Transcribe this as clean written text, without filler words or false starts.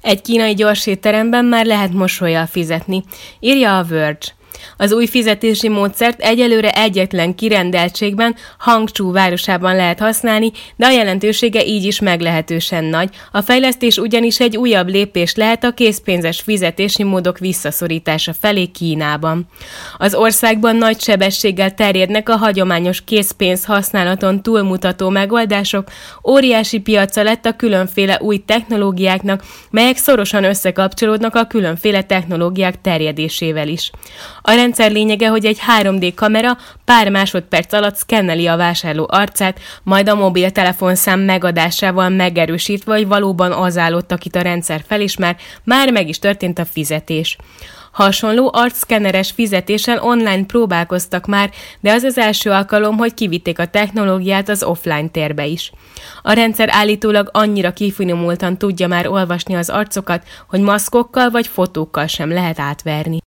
Egy kínai gyorsétteremben már lehet mosollyal fizetni, írja a Verge. Az új fizetési módszert egyelőre egyetlen kirendeltségben, Hangzhou városában lehet használni, de a jelentősége így is meglehetősen nagy. A fejlesztés ugyanis egy újabb lépés lehet a készpénzes fizetési módok visszaszorítása felé Kínában. Az országban nagy sebességgel terjednek a hagyományos készpénz használaton túlmutató megoldások, óriási piaca lett a különféle új technológiáknak, melyek szorosan összekapcsolódnak a különféle technológiák terjedésével is. A rendszer lényege, hogy egy 3D kamera pár másodperc alatt szkenneli a vásárló arcát, majd a mobiltelefonszám megadásával megerősítve, hogy valóban az állott, akit a rendszer felismer, már meg is történt a fizetés. Hasonló arcszkenneres fizetésen online próbálkoztak már, de az első alkalom, hogy kivitték a technológiát az offline térbe is. A rendszer állítólag annyira kifinomultan tudja már olvasni az arcokat, hogy maszkokkal vagy fotókkal sem lehet átverni.